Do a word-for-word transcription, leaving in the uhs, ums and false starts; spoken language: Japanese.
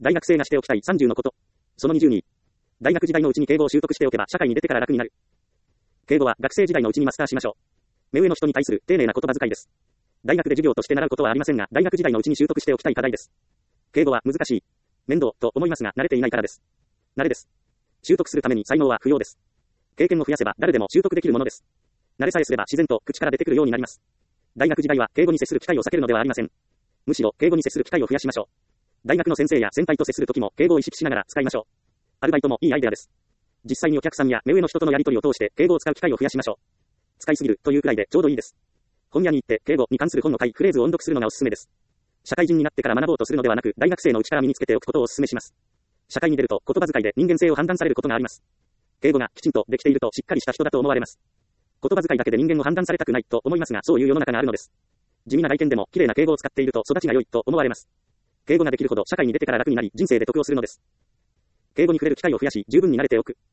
大学生がしておきたいさんじゅうのこと。そのにじゅうに。大学時代のうちに敬語を習得しておけば社会に出てから楽になる。敬語は学生時代のうちにマスターしましょう。目上の人に対する丁寧な言葉遣いです。大学で授業として習うことはありませんが、大学時代のうちに習得しておきたい課題です。敬語は難しい、面倒と思いますが、慣れていないからです。慣れです。習得するために才能は不要です。経験を増やせば誰でも習得できるものです。慣れさえすれば自然と口から出てくるようになります。大学時代は敬語に接する機会を避けるのではありません。むしろ敬語に接する機会を増やしましょう。大学の先生や先輩と接するときも敬語を意識しながら使いましょう。アルバイトもいいアイデアです。実際にお客さんや目上の人とのやり取りを通して敬語を使う機会を増やしましょう。使いすぎるというくらいでちょうどいいです。本屋に行って敬語に関する本の回フレーズを音読するのがおすすめです。社会人になってから学ぼうとするのではなく、大学生のうちから身につけておくことをお勧めします。社会に出ると言葉遣いで人間性を判断されることがあります。敬語がきちんとできているとしっかりした人だと思われます。言葉遣いだけで人間を判断されたくないと思いますが、そういう世の中があるのです。地味な外見でも綺麗な敬語を使っていると育ちが良いと思われます。敬語ができるほど社会に出てから楽になり、人生で得をするのです。敬語に触れる機会を増やし、十分に慣れておく。